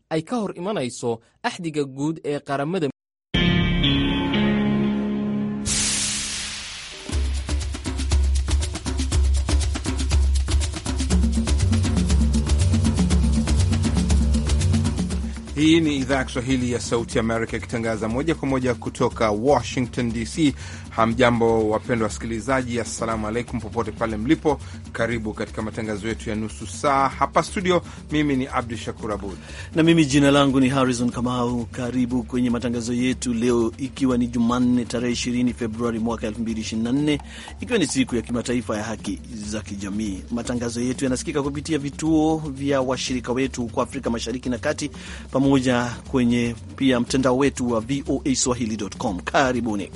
ay ka hor imanayso axdiga guud ee qaramada. Hii ni idhaa ya Kiswahili ya Sauti Amerika ikitangaza moja kwa moja kutoka Washington DC. Hamjambo wapendwa wasikilizaji, assalamu alaikum popote pale mlipo. Karibu katika matangazo yetu ya nusu saa hapa studio. Mimi ni Abdu Shakur Abud na mimi jina langu ni Harrison Kamau. Karibu kwenye matangazo yetu leo, ikiwa ni Jumanne tarehe 20 Februari mwaka 2024, ikiwa ni siku ya kimataifa ya haki za kijamii. Matangazo yetu yanasikika kupitia vituo vya washirika wetu kwa Afrika Mashariki na Kati, pamoja kwenye pia mtandao wetu wa voaswahili.com. Karibuni.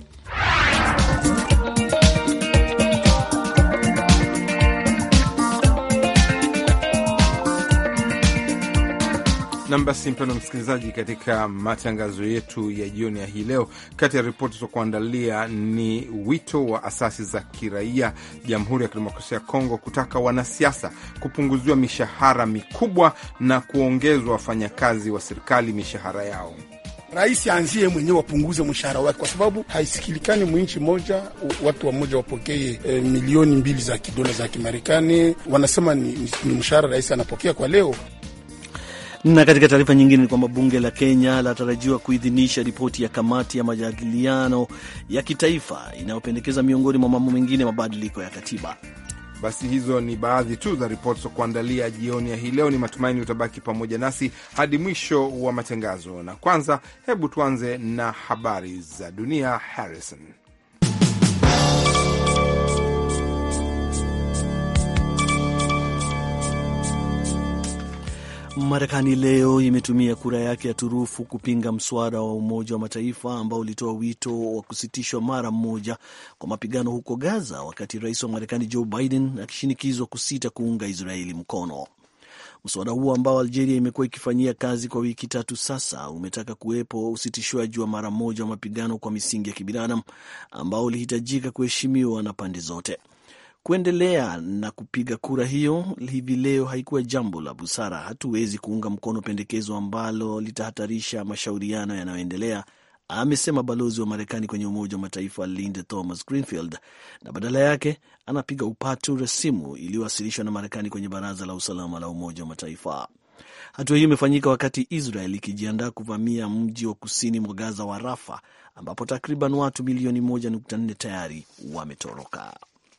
Basi mpendwa msikilizaji, katika matangazo yetu ya jioni ya hii leo, kati ya ripoti za kuandalia ni wito wa asasi za kiraia Jamhuri ya Kidemokrasia ya Kongo kutaka wanasiasa kupunguziwa mishahara mikubwa na kuongezwa wafanyakazi wa serikali mishahara yao. Rais anzie mwenyewe wapunguze mshahara wake, kwa sababu haisikilikani mwinchi moja watu wa moja wapokee milioni 2 za dola za Kimarekani. Wanasema ni mshahara rais anapokea kwa leo. Na katika taarifa nyingine ni kwamba bunge la Kenya latarajiwa kuidhinisha ripoti ya kamati ya majadiliano ya kitaifa inayopendekeza miongoni mwa mambo mengine mabadiliko ya katiba. Basi hizo ni baadhi tu za ripoti za kuandalia jioni ya hii leo. Ni matumaini utabaki pamoja nasi hadi mwisho wa matangazo, na kwanza hebu tuanze na habari za dunia. Harrison. Marekani leo imetumia kura yake ya turufu kupinga mswada wa Umoja wa Mataifa ambao ulitoa wito wa kusitishwa mara moja kwa mapigano huko Gaza, wakati rais wa Marekani Joe Biden akishinikizwa kusita kuunga Israeli mkono. Mswada huo ambao Algeria imekuwa ikifanyia kazi kwa wiki 3 sasa umetaka kuwepo usitishwaji wa mara moja wa mapigano kwa misingi ya kibinadamu ambao ulihitajika kuheshimiwa na pande zote. Kuendelea na kupiga kura hiyo hivi leo haikuwa jambo la busara. Hatuwezi kuunga mkono pendekezo ambalo litahatarisha mashauriano yanayoendelea, amesema balozi wa Marekani kwenye Umoja wa Mataifa Linda Thomas Greenfield, na badala yake anapiga upatu rasimu iliyowasilishwa na Marekani kwenye Baraza la Usalama la Umoja wa Mataifa. Hatua hiyo imefanyika wakati Israel ikijiandaa kuvamia mji wa kusini mwa Gaza wa Rafa, ambapo takriban watu milioni 1.4 tayari wametoroka.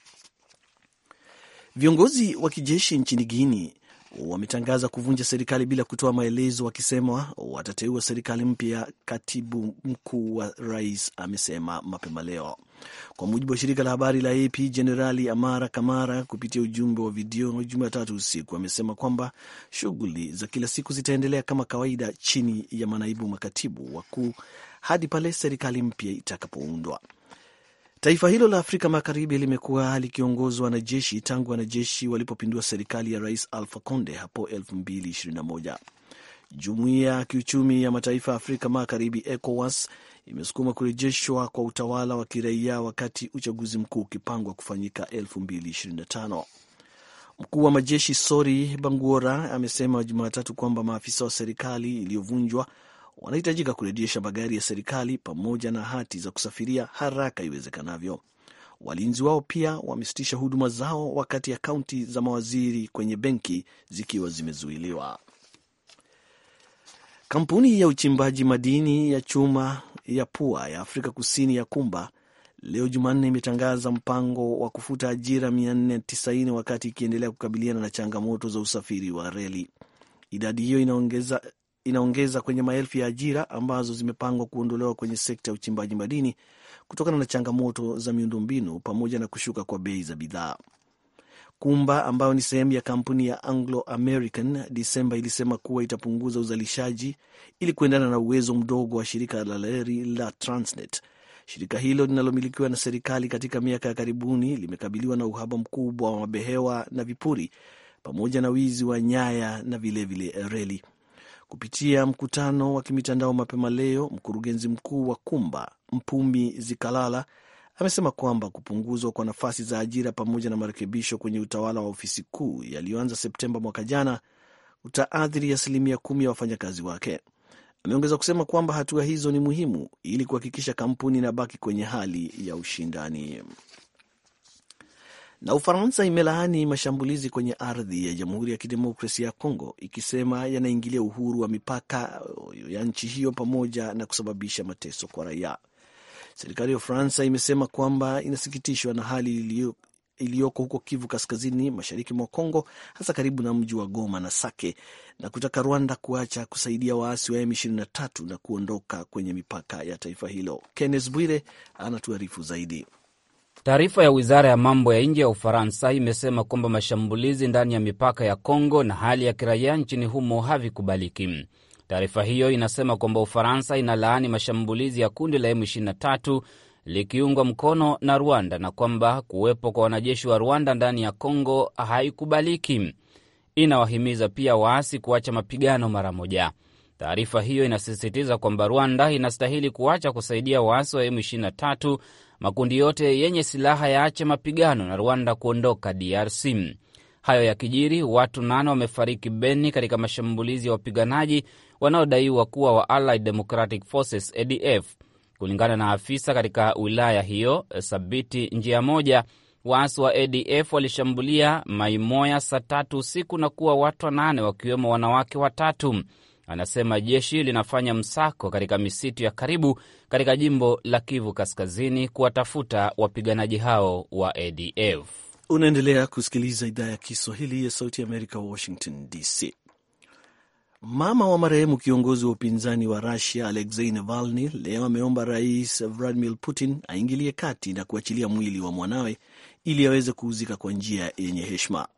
Viongozi wa kijeshi nchini Guinea wametangaza kuvunja serikali bila kutoa maelezo, wakisema watateua serikali mpya, katibu mkuu wa rais amesema mapema leo. Kwa mujibu wa shirika la habari la AP, Jenerali Amara Kamara kupitia ujumbe wa video Jumatatu usiku amesema kwamba shughuli za kila siku zitaendelea kama kawaida chini ya manaibu makatibu wakuu hadi pale serikali mpya itakapoundwa. Taifa hilo la Afrika Magharibi limekuwa likiongozwa na jeshi tangu wanajeshi walipopindua serikali ya Rais Alpha Conde hapo 2021. Jumuiya ya Kiuchumi ya Mataifa ya Afrika Magharibi ECOWAS imesukuma kurejeshwa kwa utawala wa kiraia wakati uchaguzi mkuu ukipangwa kufanyika 2025. Mkuu wa majeshi Sori Banguora amesema Jumatatu kwamba maafisa wa serikali iliyovunjwa wanahitajika kurejesha magari ya serikali pamoja na hati za kusafiria haraka iwezekanavyo. Walinzi wao pia wamesitisha huduma zao wakati akaunti za mawaziri kwenye benki zikiwa zimezuiliwa. Kampuni ya uchimbaji madini ya chuma ya pua ya Afrika Kusini ya Kumba leo Jumanne imetangaza mpango wa kufuta ajira 490 wakati ikiendelea kukabiliana na changamoto za usafiri wa reli. Idadi hiyo inaongeza kwenye maelfu ya ajira ambazo zimepangwa kuondolewa kwenye sekta ya uchimbaji madini kutokana na changamoto za miundombinu pamoja na kushuka kwa bei za bidhaa. Kumba ambayo ni sehemu ya kampuni ya Anglo American Disemba ilisema kuwa itapunguza uzalishaji ili kuendana na uwezo mdogo wa shirika la reli la Transnet. Shirika hilo linalomilikiwa na serikali katika miaka ya karibuni limekabiliwa na uhaba mkubwa wa mabehewa na vipuri pamoja na wizi wa nyaya na vilevile reli. Kupitia mkutano wa kimitandao mapema leo, mkurugenzi mkuu wa Kumba Mpumi Zikalala amesema kwamba kupunguzwa kwa nafasi za ajira pamoja na marekebisho kwenye utawala wa ofisi kuu yaliyoanza Septemba mwaka jana utaathiri 10% ya wafanyakazi wake. Ameongeza kusema kwamba hatua hizo ni muhimu ili kuhakikisha kampuni inabaki kwenye hali ya ushindani. Na Ufaransa imelaani mashambulizi kwenye ardhi ya Jamhuri ya Kidemokrasia ya Kongo, ikisema yanaingilia uhuru wa mipaka ya nchi hiyo pamoja na kusababisha mateso kwa raia. Serikali ya Ufaransa imesema kwamba inasikitishwa na hali iliyoko huko Kivu Kaskazini, mashariki mwa Kongo, hasa karibu na mji wa Goma na Sake, na kutaka Rwanda kuacha kusaidia waasi wa M23 na kuondoka kwenye mipaka ya taifa hilo. Kenneth Bwire anatuarifu zaidi. Taarifa ya wizara ya mambo ya nje ya Ufaransa imesema kwamba mashambulizi ndani ya mipaka ya Kongo na hali ya kiraia nchini humo havikubaliki. Taarifa hiyo inasema kwamba Ufaransa inalaani mashambulizi ya kundi la M23 likiungwa mkono na Rwanda na kwamba kuwepo kwa wanajeshi wa Rwanda ndani ya Kongo haikubaliki. Inawahimiza pia waasi kuacha mapigano mara moja. Taarifa hiyo inasisitiza kwamba Rwanda inastahili kuacha kusaidia waasi wa M23, makundi yote yenye silaha yaache mapigano na Rwanda kuondoka DRC. Hayo yakijiri, watu 8 wamefariki Beni katika mashambulizi ya wapiganaji wanaodaiwa kuwa wa Allied Democratic Forces ADF. Kulingana na afisa katika wilaya hiyo, Sabiti njia moja, waasi wa ADF walishambulia Maimoya saa 3 usiku na kuwa watu 8 wakiwemo wanawake 3. Anasema jeshi linafanya msako katika misitu ya karibu katika jimbo la Kivu Kaskazini kuwatafuta wapiganaji hao wa ADF. Unaendelea kusikiliza idhaa ya Kiswahili ya Sauti ya Amerika, Washington DC. Mama wa marehemu kiongozi wa upinzani wa Russia Alexei Navalny leo ameomba Rais Vladimir Putin aingilie kati na kuachilia mwili wa mwanawe ili aweze kuuzika kwa njia yenye heshima.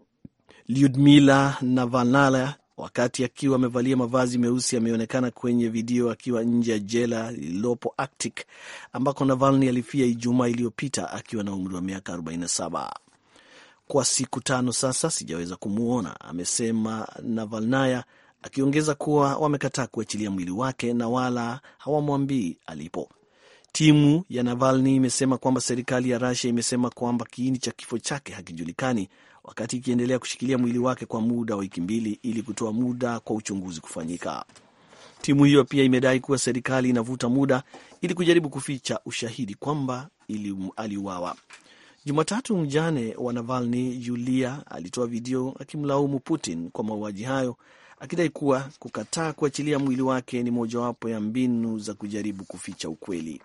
Lyudmila Navalnaya, wakati akiwa amevalia mavazi meusi, ameonekana kwenye video akiwa nje ya jela lililopo Arctic, ambako Navalny alifia Ijumaa iliyopita akiwa na umri wa miaka 47. Kwa siku 5 sasa sijaweza kumuona, amesema Navalnaya, akiongeza kuwa wamekataa kuachilia mwili wake na wala hawamwambii alipo. Timu ya Navalny imesema kwamba serikali ya Russia imesema kwamba kiini cha kifo chake hakijulikani, wakati ikiendelea kushikilia mwili wake kwa muda wa wiki 2 ili kutoa muda kwa uchunguzi kufanyika. Timu hiyo pia imedai kuwa serikali inavuta muda ili kujaribu kuficha ushahidi kwamba aliuawa. Jumatatu, mjane wa Navalny, Yulia, alitoa video akimlaumu Putin kwa mauaji hayo, akidai kuwa kukataa kuachilia mwili wake ni mojawapo ya mbinu za kujaribu kuficha ukweli.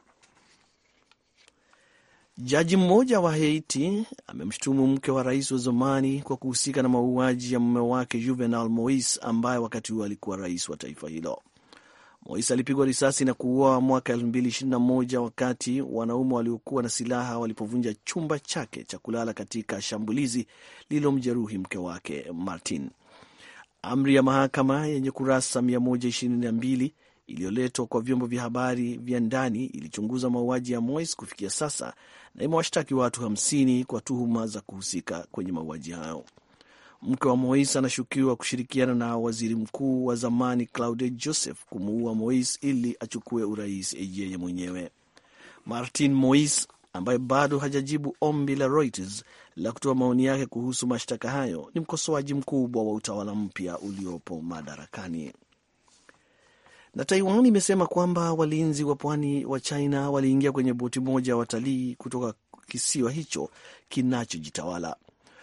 Jaji mmoja wa Haiti amemshutumu mke wa rais wa zamani kwa kuhusika na mauaji ya mume wake Juvenal Moise, ambaye wakati huo alikuwa rais wa taifa hilo. Moise alipigwa risasi na kuuawa mwaka 2021 wakati wanaume waliokuwa na silaha walipovunja chumba chake cha kulala katika shambulizi lililomjeruhi mke wake Martin. Amri ya mahakama yenye kurasa 122 iliyoletwa kwa vyombo vya habari vya ndani ilichunguza mauaji ya Moise kufikia sasa na imewashtaki watu 50 kwa tuhuma za kuhusika kwenye mauaji hayo. Mke wa Moise anashukiwa kushirikiana na waziri mkuu wa zamani Claude Joseph kumuua Moise ili achukue urais yeye mwenyewe. Martin Moise, ambaye bado hajajibu ombi la Reuters la kutoa maoni yake kuhusu mashtaka hayo, ni mkosoaji mkubwa wa utawala mpya uliopo madarakani. Na Taiwan imesema kwamba walinzi wa pwani wa China waliingia kwenye boti moja ya watalii kutoka kisiwa hicho kinachojitawala.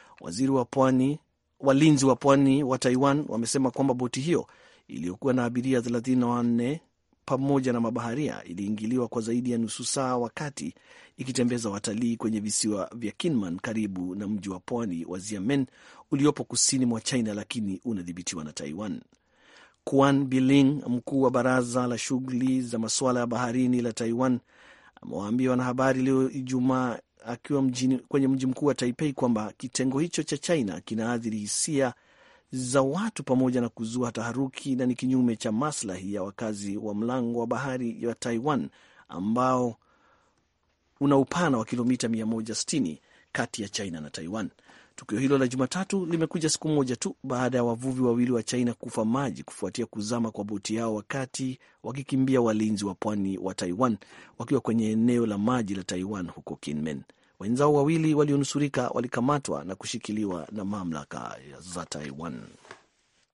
Walinzi wa pwani wa Taiwan wamesema kwamba boti hiyo iliyokuwa na abiria 34 pamoja na mabaharia iliingiliwa kwa zaidi ya nusu saa wakati ikitembeza watalii kwenye visiwa vya Kinmen karibu na mji wa pwani wa Xiamen uliopo kusini mwa China, lakini unadhibitiwa na Taiwan. Quan Biling, mkuu wa baraza la shughuli za masuala ya baharini la Taiwan, amewaambia wanahabari leo Ijumaa akiwa kwenye mji mkuu wa Taipei kwamba kitengo hicho cha China kinaathiri hisia za watu pamoja na kuzua taharuki na ni kinyume cha maslahi ya wakazi wa mlango wa bahari ya Taiwan ambao una upana wa kilomita 160 kati ya China na Taiwan. Tukio hilo la Jumatatu limekuja siku moja tu baada ya wavuvi wawili wa China kufa maji kufuatia kuzama kwa boti yao wakati wakikimbia walinzi wa pwani wa Taiwan wakiwa kwenye eneo la maji la Taiwan huko Kinmen. Wenzao wawili walionusurika walikamatwa na kushikiliwa na mamlaka za Taiwan.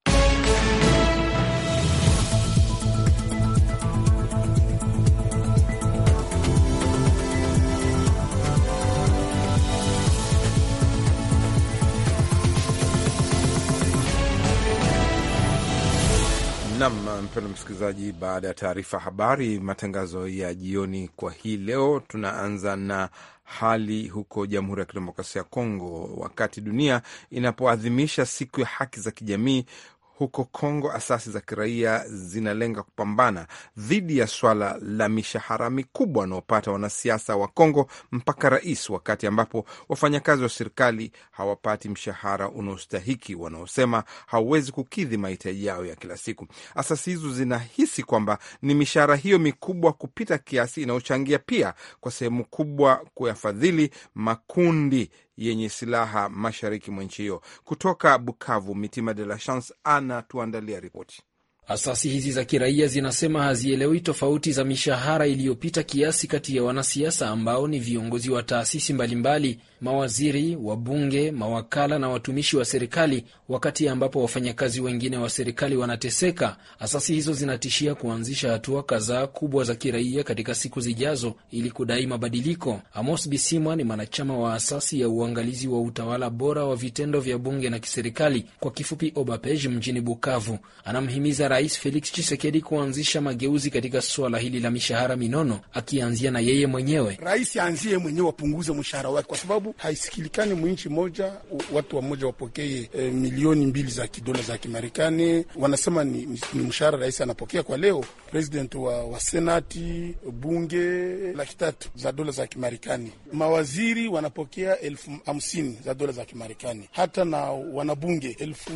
Nam, mpendwa msikilizaji, baada ya taarifa habari, matangazo ya jioni kwa hii leo, tunaanza na hali huko Jamhuri ya Kidemokrasia ya Kongo. Wakati dunia inapoadhimisha siku ya haki za kijamii huko Kongo, asasi za kiraia zinalenga kupambana dhidi ya swala la mishahara mikubwa wanaopata wanasiasa wa Kongo mpaka rais, wakati ambapo wafanyakazi wa serikali hawapati mshahara unaostahiki, wanaosema hauwezi kukidhi mahitaji yao ya kila siku. Asasi hizo zinahisi kwamba ni mishahara hiyo mikubwa kupita kiasi inayochangia pia kwa sehemu kubwa kuyafadhili makundi yenye silaha mashariki mwa nchi hiyo. Kutoka Bukavu, Mitima de la Chance anatuandalia ripoti. Asasi hizi za kiraia zinasema hazielewi tofauti za mishahara iliyopita kiasi kati ya wanasiasa ambao ni viongozi wa taasisi mbalimbali, mawaziri, wabunge, mawakala na watumishi wa serikali, wakati ambapo wafanyakazi wengine wa serikali wanateseka. Asasi hizo zinatishia kuanzisha hatua kadhaa kubwa za kiraia katika siku zijazo ili kudai mabadiliko. Amos Bisimwa ni mwanachama wa asasi ya uangalizi wa utawala bora wa vitendo vya bunge na kiserikali, kwa kifupi OBAPEJ, mjini Bukavu. Anamhimiza Rais Felix Tshisekedi kuanzisha mageuzi katika suala hili la mishahara minono, akianzia na yeye mwenyewe. Rais aanzie mwenyewe, wapunguze mshahara wake, kwa sababu haisikilikani mwinchi moja watu wa moja wapokee milioni 2 za dola za Kimarekani. Wanasema ni mshahara rais anapokea kwa leo. President wa senati, bunge, 300,000 za dola za Kimarekani. Mawaziri wanapokea 50,000 za dola za Kimarekani. Hata na wanabunge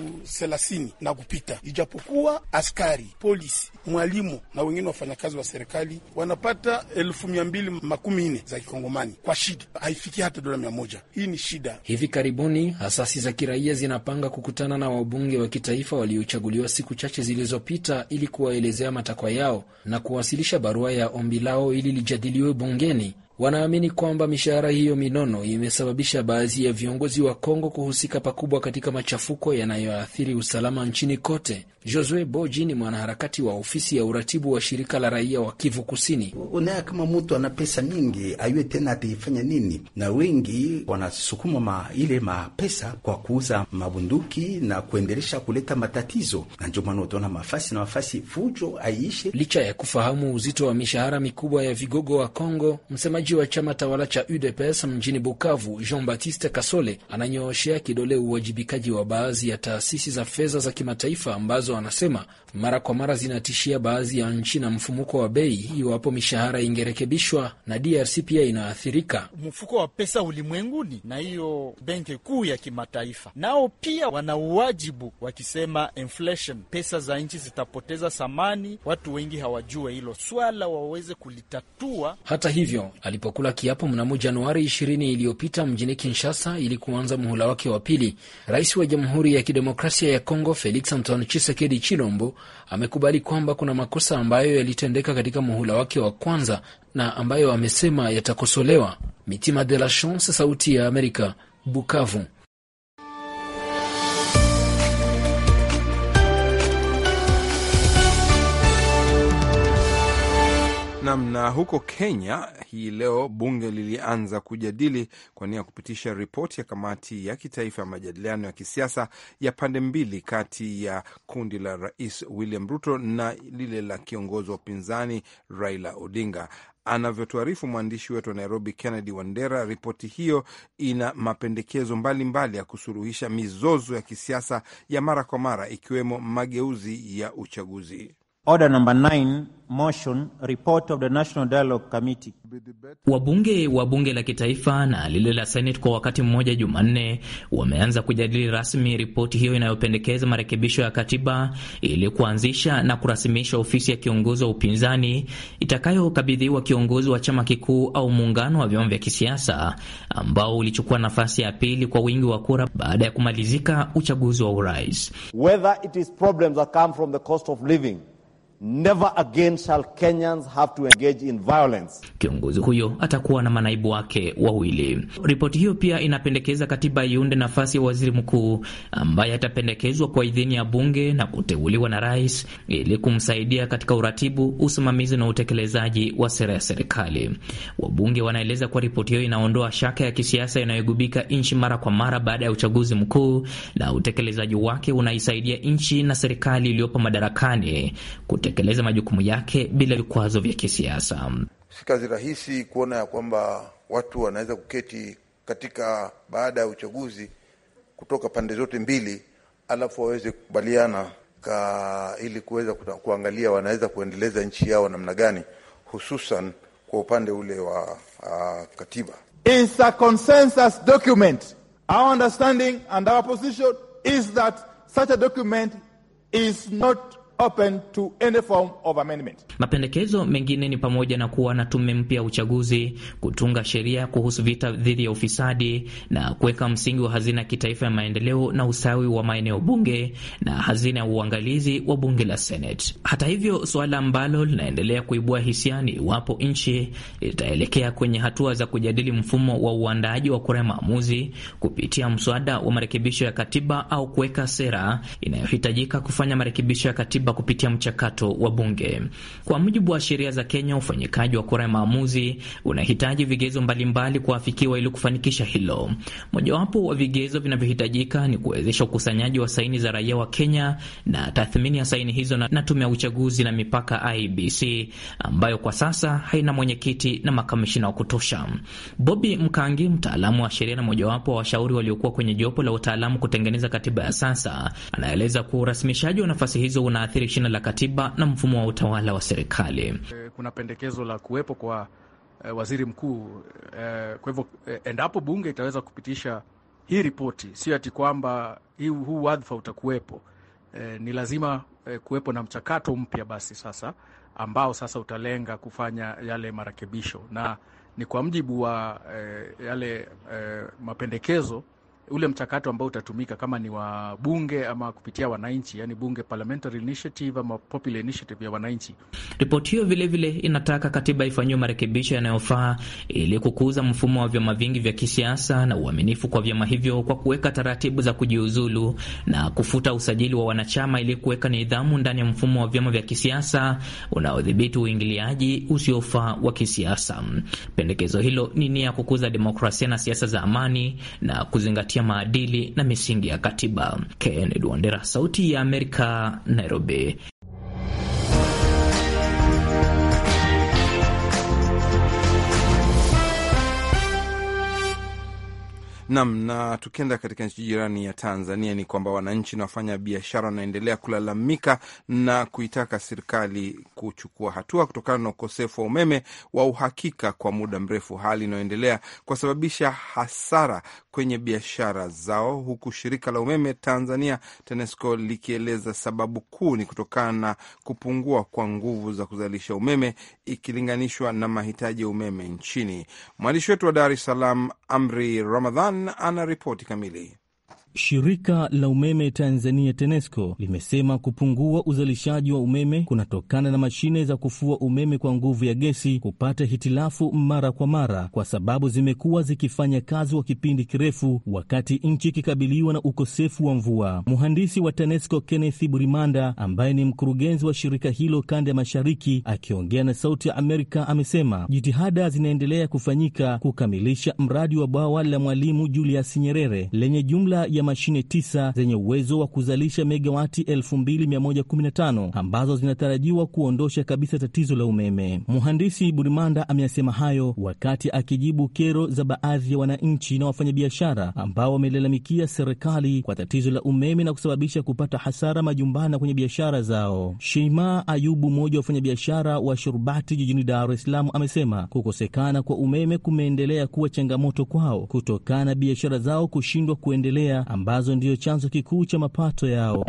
30,000 na kupita. Ijapokuwa askari, polisi, mwalimu na wengine wafanyakazi wa serikali wanapata 240,000 za Kikongomani kwa shida. Haifiki hata dola 100. Hii ni shida. Hivi karibuni asasi za kiraia zinapanga kukutana na wabunge wa kitaifa waliochaguliwa siku chache zilizopita ili kuwaelezea matakwa yao na kuwasilisha barua ya ombi lao ili lijadiliwe bungeni. Wanaamini kwamba mishahara hiyo minono imesababisha baadhi ya viongozi wa Kongo kuhusika pakubwa katika machafuko yanayoathiri usalama nchini kote. Josue Boji ni mwanaharakati wa ofisi ya uratibu wa shirika la raia wa Kivu Kusini. Unaya kama mtu ana pesa mingi, ayue tena ataifanya nini? Na wengi wanasukuma ile mapesa kwa kuuza mabunduki na kuendelesha kuleta matatizo. Na ndio maana utaona mafasi fujo aiishe. Licha ya kufahamu uzito wa mishahara mikubwa ya vigogo wa Kongo, msemaji wa chama tawala cha UDPS mjini Bukavu, Jean-Baptiste Kasole, ananyooshea kidole uwajibikaji wa baadhi ya taasisi za fedha za kimataifa ambazo anasema mara kwa mara zinatishia baadhi ya nchi na mfumuko wa bei iwapo mishahara ingerekebishwa, na DRC pia inaathirika. Mfuko wa pesa ulimwenguni na hiyo benki kuu ya kimataifa nao pia wana uwajibu wakisema inflation, pesa za nchi zitapoteza thamani. Watu wengi hawajue hilo swala, waweze kulitatua. Hata hivyo, alipokula kiapo mnamo Januari 20 iliyopita mjini Kinshasa ili kuanza muhula wake wa pili, Rais wa Jamhuri ya Kidemokrasia ya Kongo Felix Antoine Tshisekedi Chilombo amekubali kwamba kuna makosa ambayo yalitendeka katika muhula wake wa kwanza na ambayo amesema yatakosolewa. Mitima de la Chance, Sauti ya Amerika, Bukavu. Na huko Kenya hii leo bunge lilianza kujadili kwa nia ya kupitisha ripoti ya kamati ya kitaifa ya majadiliano ya kisiasa ya pande mbili kati ya kundi la Rais William Ruto na lile la kiongozi wa upinzani Raila Odinga. Anavyotuarifu mwandishi wetu wa Nairobi Kennedy Wandera, ripoti hiyo ina mapendekezo mbalimbali ya kusuluhisha mizozo ya kisiasa ya mara kwa mara, ikiwemo mageuzi ya uchaguzi. Order number 9, motion, report of the National Dialogue Committee. Wabunge wa bunge la kitaifa na lile la Senate kwa wakati mmoja Jumanne wameanza kujadili rasmi ripoti hiyo inayopendekeza marekebisho ya katiba ili kuanzisha na kurasimisha ofisi ya kiongozi wa upinzani itakayokabidhiwa kiongozi wa chama kikuu au muungano wa vyama vya kisiasa ambao ulichukua nafasi ya pili kwa wingi wa kura baada ya kumalizika uchaguzi wa urais. Whether it is problems that come from the cost of living, Never again shall Kenyans have to engage in violence. Kiongozi huyo atakuwa na manaibu wake wawili. Ripoti hiyo pia inapendekeza katiba iunde nafasi ya waziri mkuu ambaye atapendekezwa kwa idhini ya bunge na kuteuliwa na rais ili kumsaidia katika uratibu, usimamizi na utekelezaji wa sera ya serikali. Wabunge wanaeleza kwa ripoti hiyo inaondoa shaka ya kisiasa inayogubika nchi mara kwa mara baada ya uchaguzi mkuu, na utekelezaji wake unaisaidia nchi na serikali iliyopo madarakani kutekeleza majukumu yake bila vikwazo vya kisiasa. Si kazi rahisi kuona ya kwamba watu wanaweza kuketi katika baada ya uchaguzi kutoka pande zote mbili, alafu waweze kukubaliana ili kuweza kuangalia wanaweza kuendeleza nchi yao namna gani, hususan kwa upande ule wa katiba. It's a consensus document. Our understanding and our position is that such a document is not open to any form of amendment. Mapendekezo mengine ni pamoja na kuwa na tume mpya ya uchaguzi, kutunga sheria kuhusu vita dhidi ya ufisadi na kuweka msingi wa hazina ya kitaifa ya maendeleo na usawi wa maeneo bunge na hazina ya uangalizi wa bunge la Senate. Hata hivyo, suala ambalo linaendelea kuibua hisia ni iwapo nchi itaelekea kwenye hatua za kujadili mfumo wa uandaaji wa kura ya maamuzi kupitia mswada wa marekebisho ya katiba au kuweka sera inayohitajika kufanya marekebisho ya katiba kupitia mchakato wa bunge. Kwa mujibu wa sheria za Kenya, ufanyikaji wa kura ya maamuzi unahitaji vigezo mbalimbali kuafikiwa ili kufanikisha hilo. Mojawapo wa vigezo vinavyohitajika ni kuwezesha ukusanyaji wa saini za raia wa Kenya na tathmini ya saini hizo na tume ya uchaguzi na mipaka IEBC, ambayo kwa sasa haina mwenyekiti na makamishina wa kutosha. Bobby Mkangi, mtaalamu wa sheria na mojawapo wa washauri waliokuwa kwenye jopo la utaalamu kutengeneza katiba ya sasa, anaeleza kuwa urasimishaji wa nafasi hizo unaathiri shina la katiba na mfumo wa utawala wa serikali. Kuna pendekezo la kuwepo kwa waziri mkuu. Kwa hivyo endapo bunge itaweza kupitisha hii ripoti, sio ati kwamba huu wadhifa utakuwepo. Ni lazima kuwepo na mchakato mpya basi sasa, ambao sasa utalenga kufanya yale marekebisho, na ni kwa mjibu wa yale mapendekezo, ule mchakato ambao utatumika kama ni wa bunge ama kupitia wananchi, yani bunge parliamentary initiative ama popular initiative ya wananchi. Ripoti hiyo vile vile inataka katiba ifanywe marekebisho yanayofaa ili kukuza mfumo wa vyama vingi vya kisiasa na uaminifu kwa vyama hivyo, kwa kuweka taratibu za kujiuzulu na kufuta usajili wa wanachama ili kuweka nidhamu ndani ya mfumo wa vyama vya kisiasa unaodhibiti uingiliaji usiofaa wa kisiasa. Pendekezo hilo ni nia ya kukuza demokrasia na siasa za amani na kuzingatia maadili na misingi ya katiba. Kennedy Wandera, Sauti ya Amerika, Nairobi. Na tukienda katika nchi jirani ya Tanzania ni kwamba wananchi na wafanya biashara wanaendelea kulalamika na kuitaka serikali kuchukua hatua kutokana na ukosefu wa umeme wa uhakika kwa muda mrefu, hali inayoendelea kusababisha hasara kwenye biashara zao, huku shirika la umeme Tanzania TANESCO likieleza sababu kuu ni kutokana na kupungua kwa nguvu za kuzalisha umeme ikilinganishwa na mahitaji ya umeme nchini. Mwandishi wetu wa Dar es Salaam Amri Ramadhan ana ripoti kamili. Shirika la umeme Tanzania TANESCO limesema kupungua uzalishaji wa umeme kunatokana na mashine za kufua umeme kwa nguvu ya gesi kupata hitilafu mara kwa mara, kwa sababu zimekuwa zikifanya kazi kwa kipindi kirefu wakati nchi ikikabiliwa na ukosefu wa mvua. Mhandisi wa TANESCO Kenneth Burimanda, ambaye ni mkurugenzi wa shirika hilo kanda ya Mashariki, akiongea na Sauti ya Amerika, amesema jitihada zinaendelea kufanyika kukamilisha mradi wa bwawa la Mwalimu Julius Nyerere lenye jumla ya mashine 9 zenye uwezo wa kuzalisha megawati 2115 ambazo zinatarajiwa kuondosha kabisa tatizo la umeme. Mhandisi Burimanda ameyasema hayo wakati akijibu kero za baadhi ya wananchi na wafanyabiashara ambao wamelalamikia serikali kwa tatizo la umeme na kusababisha kupata hasara majumbani kwenye biashara zao. Sheima Ayubu, mmoja wa wafanyabiashara wa Shurbati jijini Dar es Salaam, amesema kukosekana kwa umeme kumeendelea kuwa changamoto kwao kutokana na biashara zao kushindwa kuendelea, ambazo ndiyo chanzo kikuu cha mapato yao.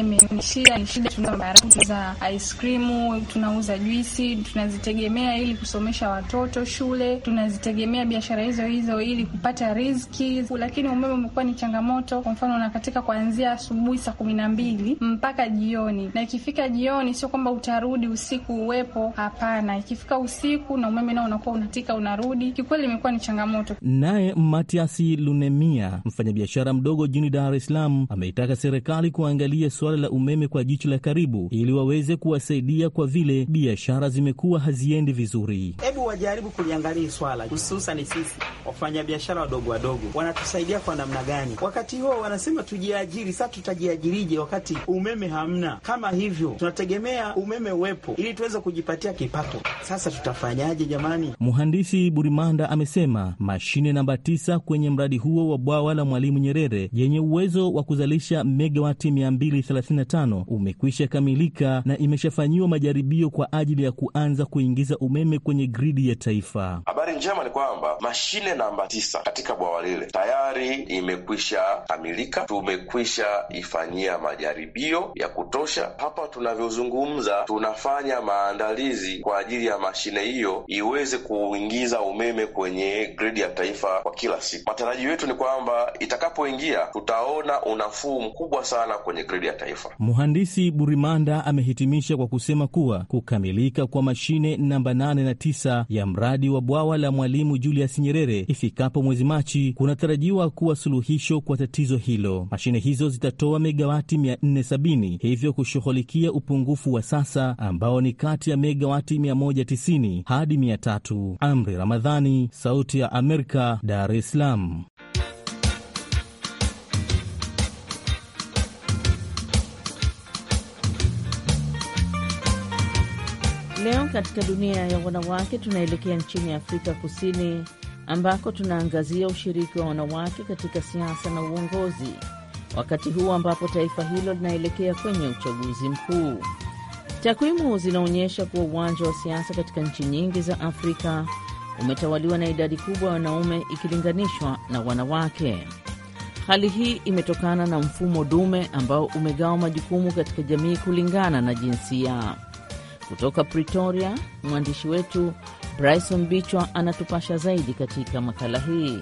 Tunauza ice cream, tunauza juisi, tunazitegemea ili kusomesha watoto shule, tunazitegemea biashara hizo ili kupata riziki, lakini umeme umekuwa ni changamoto. Kwa mfano unakatika kuanzia asubuhi saa 12 mpaka jioni, na ikifika jioni sio kwamba utarudi usiku uwepo, hapana. Ikifika usiku na umeme nao unakuwa unatika unarudi. Kikweli imekuwa ni changamoto. Naye Matiasi Lunemia, mfanyabiashara mdogo jijini Dar es Salaam, ameitaka serikali kuangalia suala la umeme kwa jicho la karibu ili waweze kuwasaidia kwa vile biashara zimekuwa haziendi vizuri. Hebu wajaribu kuliangalia swala, hususan sisi wafanyabiashara wadogo wanatusaidia kwa namna gani? Wakati huo wanasema tujiajiri, sasa tutajiajirije wakati umeme hamna? Kama hivyo tunategemea umeme uwepo ili tuweze kujipatia kipato. Sasa tutafanyaje jamani? Mhandisi Burimanda amesema mashine namba 9 kwenye mradi huo wa bwawa la Mwalimu Nyerere yenye uwezo wa kuzalisha megawati 235 umekwisha kamilika na imeshafanyiwa majaribio kwa ajili ya kuanza kuingiza umeme kwenye gridi ya taifa. Habari njema ni kwamba mashine namba 9 katika bwawa lile tayari imekwisha kamilika. Tumekwisha ifanyia majaribio ya kutosha. Hapa tunavyozungumza tunafanya maandalizi kwa ajili ya mashine hiyo iweze kuingiza umeme kwenye gridi ya taifa kwa kila siku. Matarajio yetu ni kwamba itakapoingia tutaona unafuu mkubwa sana kwenye gridi ya taifa. Mhandisi Burimanda amehitimisha kwa kusema kuwa kukamilika kwa mashine namba 8 na 9 ya mradi wa bwawa la Mwalimu Julius Nyerere ifikapo mwezi Machi kunatarajiwa kuwa suluhisho kwa tatizo hilo. Mashine hizo zitatoa megawati 470, hivyo kushughulikia upungufu wa sasa ambao ni kati ya megawati 190 hadi 300. Amri Ramadhani, Sauti ya Amerika, Dar es Salaam. Leo katika dunia ya wanawake tunaelekea nchini Afrika Kusini ambako tunaangazia ushiriki wa wanawake katika siasa na uongozi, wakati huu ambapo taifa hilo linaelekea kwenye uchaguzi mkuu. Takwimu zinaonyesha kuwa uwanja wa siasa katika nchi nyingi za Afrika umetawaliwa na idadi kubwa ya wanaume ikilinganishwa na wanawake. Hali hii imetokana na mfumo dume ambao umegawa majukumu katika jamii kulingana na jinsia. Kutoka Pretoria, mwandishi wetu Bryson Bichwa anatupasha zaidi katika makala hii.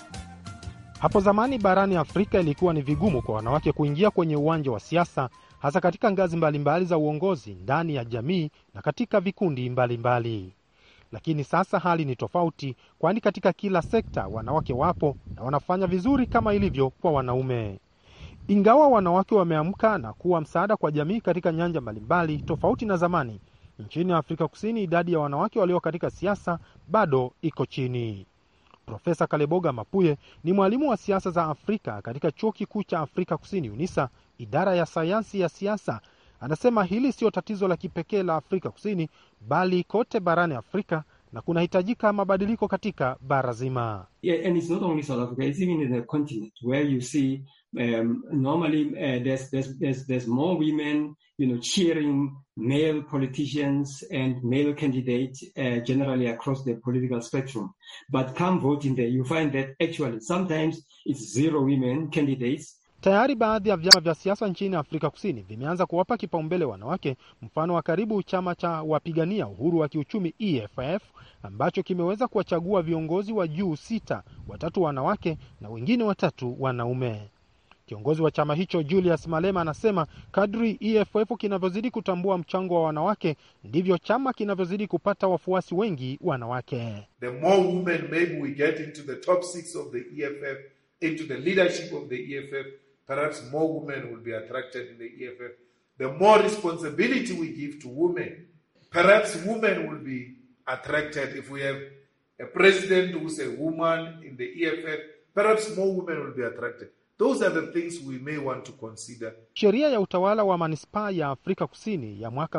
Hapo zamani barani Afrika ilikuwa ni vigumu kwa wanawake kuingia kwenye uwanja wa siasa, hasa katika ngazi mbalimbali za uongozi ndani ya jamii na katika vikundi mbalimbali. Lakini sasa hali ni tofauti, kwani katika kila sekta wanawake wapo na wanafanya vizuri kama ilivyo kwa wanaume. Ingawa wanawake wameamka na kuwa msaada kwa jamii katika nyanja mbalimbali tofauti na zamani, nchini Afrika Kusini idadi ya wanawake walio katika siasa bado iko chini. Profesa Kaleboga Mapuye ni mwalimu wa siasa za Afrika katika Chuo Kikuu cha Afrika Kusini UNISA, idara ya sayansi ya siasa. Anasema hili sio tatizo la kipekee la Afrika Kusini bali kote barani Afrika na kunahitajika mabadiliko katika bara zima. Yeah, and it's not only South Africa, it's even in the continent where you see normally there's more women, cheering male politicians and male candidates generally across the political spectrum. But come voting day, you find that actually sometimes it's 0 women candidates. Tayari baadhi ya vyama vya siasa nchini Afrika Kusini vimeanza kuwapa kipaumbele wanawake. Mfano wa karibu chama cha wapigania uhuru wa kiuchumi EFF ambacho kimeweza kuwachagua viongozi wa juu 6, 3 wanawake na wengine 3 wanaume. Kiongozi wa chama hicho Julius Malema anasema kadri EFF kinavyozidi kutambua mchango wa wanawake ndivyo chama kinavyozidi kupata wafuasi wengi wanawake. The more women maybe we get into the top 6 of the EFF, into the leadership of the EFF, perhaps more women will be attracted in the EFF. The more responsibility we give to women, perhaps women will be attracted. If we have a president who's a woman in the EFF, perhaps more women will be attracted. Those are the things we may want to consider. Sheria ya utawala wa manispaa ya Afrika Kusini ya mwaka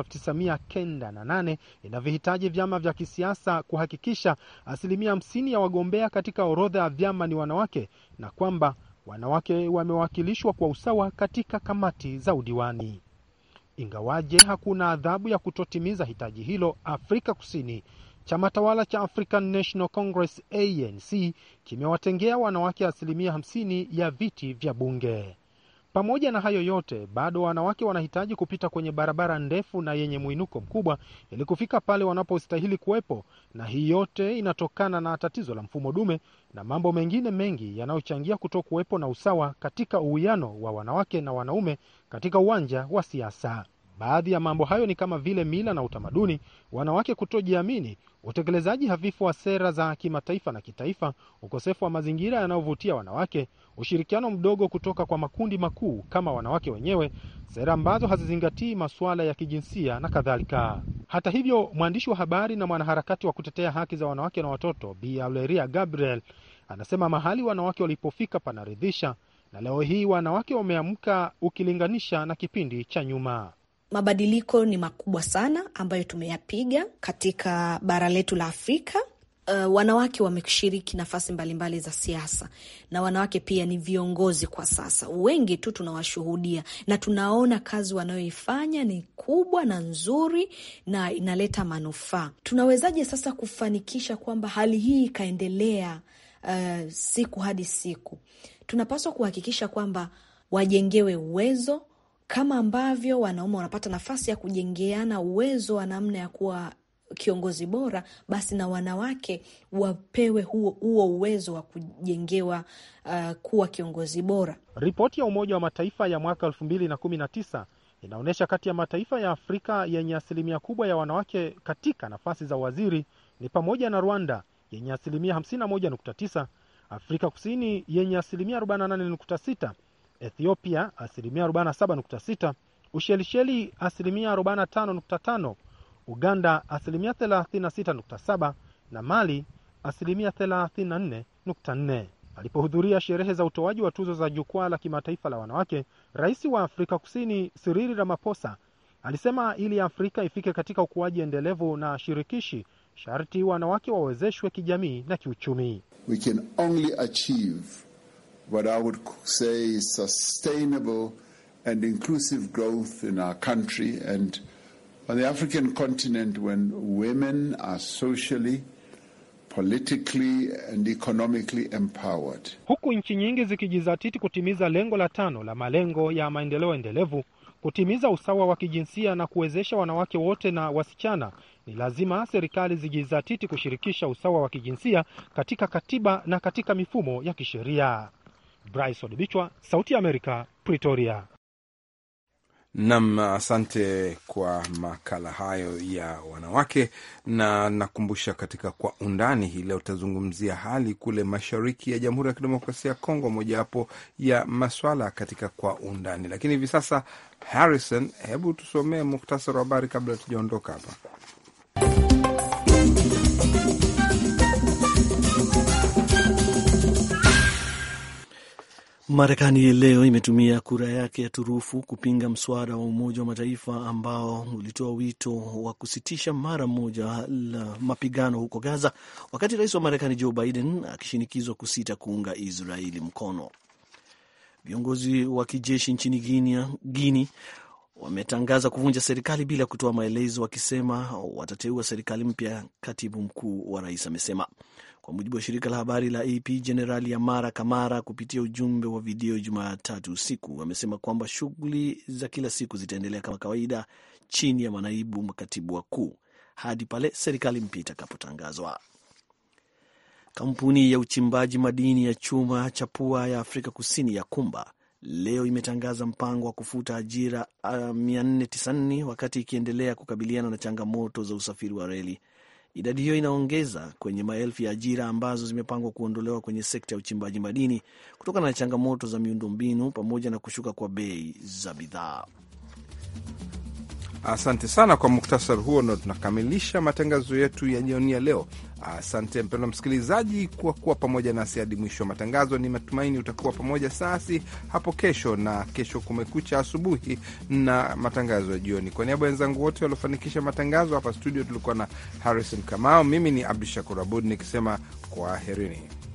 1998 inavihitaji vyama vya kisiasa kuhakikisha 50% ya wagombea katika orodha ya vyama ni wanawake na kwamba wanawake wamewakilishwa kwa usawa katika kamati za udiwani. Ingawaje hakuna adhabu ya kutotimiza hitaji hilo Afrika Kusini, Chama tawala cha African National Congress ANC kimewatengea wanawake 50% ya viti vya bunge. Pamoja na hayo yote, bado wanawake wanahitaji kupita kwenye barabara ndefu na yenye mwinuko mkubwa ili kufika pale wanapostahili kuwepo, na hii yote inatokana na tatizo la mfumo dume na mambo mengine mengi yanayochangia kutokuwepo na usawa katika uwiano wa wanawake na wanaume katika uwanja wa siasa. Baadhi ya mambo hayo ni kama vile mila na utamaduni, wanawake kutojiamini, utekelezaji hafifu wa sera za kimataifa na kitaifa, ukosefu wa mazingira yanayovutia wanawake, ushirikiano mdogo kutoka kwa makundi makuu kama wanawake wenyewe, sera ambazo hazizingatii masuala ya kijinsia na kadhalika. Hata hivyo, mwandishi wa habari na mwanaharakati wa kutetea haki za wanawake na watoto Bi Auleria Gabriel anasema mahali wanawake walipofika panaridhisha, na leo hii wanawake wameamka ukilinganisha na kipindi cha nyuma. Mabadiliko ni makubwa sana ambayo tumeyapiga katika bara letu la Afrika. Wanawake wameshiriki nafasi mbalimbali za siasa, na wanawake pia ni viongozi kwa sasa. Wengi tu tunawashuhudia na tunaona kazi wanayoifanya ni kubwa na nzuri na inaleta manufaa. Tunawezaje sasa kufanikisha kwamba hali hii ikaendelea siku hadi siku? Tunapaswa kuhakikisha kwamba wajengewe uwezo kama ambavyo wanaume wanapata nafasi ya kujengeana uwezo wa namna ya kuwa kiongozi bora, basi na wanawake wapewe huo uwezo wa kujengewa kuwa kiongozi bora. Ripoti ya Umoja wa Mataifa ya mwaka 2019 inaonyesha kati ya mataifa ya Afrika yenye asilimia kubwa ya wanawake katika nafasi za waziri ni pamoja na Rwanda yenye asilimia 51.9, Afrika Kusini yenye asilimia 48.6, Ethiopia asilimia 47.6, Ushelisheli asilimia 45.5, Uganda asilimia 36.7 na Mali asilimia 34.4. Alipohudhuria sherehe za utoaji wa tuzo za jukwaa la kimataifa la wanawake, Rais wa Afrika Kusini Cyril Ramaphosa alisema ili Afrika ifike katika ukuaji endelevu na shirikishi, sharti wanawake wawezeshwe kijamii na kiuchumi. We can only achieve what I would say is sustainable and inclusive growth in our country and on the African continent when women are socially, politically and economically empowered. Huku nchi nyingi zikijizatiti kutimiza lengo la 5 la malengo ya maendeleo endelevu, kutimiza usawa wa kijinsia na kuwezesha wanawake wote na wasichana, ni lazima serikali zijizatiti kushirikisha usawa wa kijinsia katika katiba na katika mifumo ya kisheria. Bryce Odibichwa, Sauti ya Amerika, Pretoria. Nam, asante kwa makala hayo ya wanawake, na nakumbusha katika Kwa Undani hii leo tutazungumzia hali kule mashariki ya Jamhuri ya Kidemokrasia ya Kongo, mojawapo ya maswala katika Kwa Undani. Lakini hivi sasa, Harrison, hebu tusomee muhtasari wa habari kabla tujaondoka hapa. Marekani leo imetumia kura yake ya turufu kupinga mswada wa Umoja wa Mataifa ambao ulitoa wito wa kusitisha mara moja la mapigano huko Gaza, wakati rais wa Marekani Joe Biden akishinikizwa kusita kuunga Israeli mkono. Viongozi wa kijeshi nchini Guinea wametangaza kuvunja serikali bila kutoa maelezo, wakisema watateua serikali mpya, katibu mkuu wa rais amesema. Kwa mujibu wa shirika la habari la AP, Jenerali Amara Kamara kupitia ujumbe wa video Jumatatu usiku amesema kwamba shughuli za kila siku zitaendelea kama kawaida chini ya manaibu makatibu wakuu hadi pale serikali mpya itakapotangazwa. Kampuni ya uchimbaji madini ya chuma cha pua ya Afrika Kusini ya Kumba leo imetangaza mpango wa kufuta ajira 490 wakati ikiendelea kukabiliana na changamoto za usafiri wa reli. Idadi hiyo inaongeza kwenye maelfu ya ajira ambazo zimepangwa kuondolewa kwenye sekta ya uchimbaji madini kutokana na changamoto za miundombinu pamoja na kushuka kwa bei za bidhaa. Asante sana kwa muktasari huo, na tunakamilisha matangazo yetu ya jioni ya leo. Asante mpendwa msikilizaji kwa kuwa pamoja nasi hadi mwisho wa matangazo. Ni matumaini utakuwa pamoja nasi hapo kesho, na kesho kumekucha asubuhi na matangazo ya jioni. Kwa niaba ya wenzangu wote waliofanikisha matangazo hapa studio, tulikuwa na Harrison Kamau, mimi ni Abdushakur Abud nikisema kwaherini.